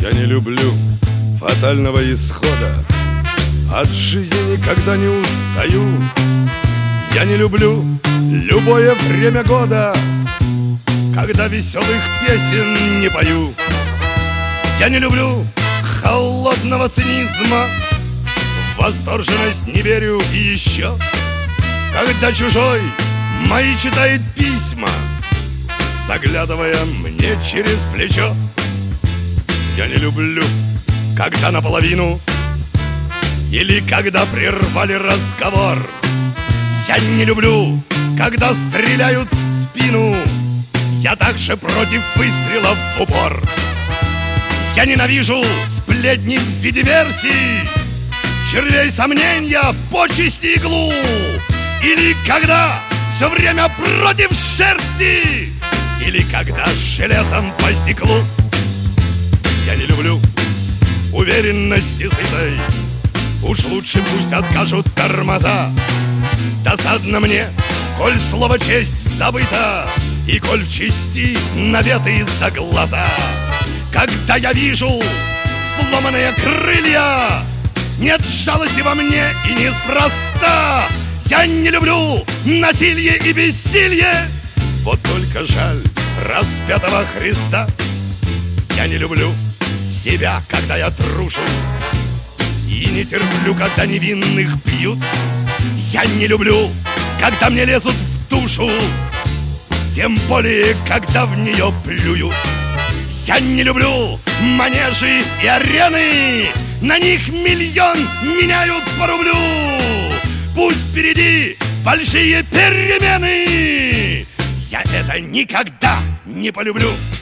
Я не люблю фатального исхода, от жизни никогда не устаю. Я не люблю любое время года, когда веселых песен не пою. Я не люблю холодного цинизма, в восторженность не верю. И еще, когда чужой мои читает письма, заглядывая мне через плечо. Я не люблю, когда наполовину или когда прервали разговор. Я не люблю, когда стреляют в спину. Я также против выстрелов в упор. Я ненавижу сплетни в виде версий, червей сомнения, почести иглу. Или когда все время против шерсти, или когда железом по стеклу. Я не люблю уверенности сытой, уж лучше пусть откажут тормоза. Досадно мне, коль слово честь забыто, и коль в чести наветы за глаза. Когда я вижу сломанные крылья, нет жалости во мне и неспроста. Я не люблю насилие и бессилие, вот только жаль распятого Христа. Я не люблю себя, когда я трушу, и не терплю, когда невинных бьют. Я не люблю, когда мне лезут в душу, тем более, когда в нее плюют. Я не люблю манежи и арены, на них миллион меняют по рублю. Пусть впереди большие перемены, я это никогда не полюблю.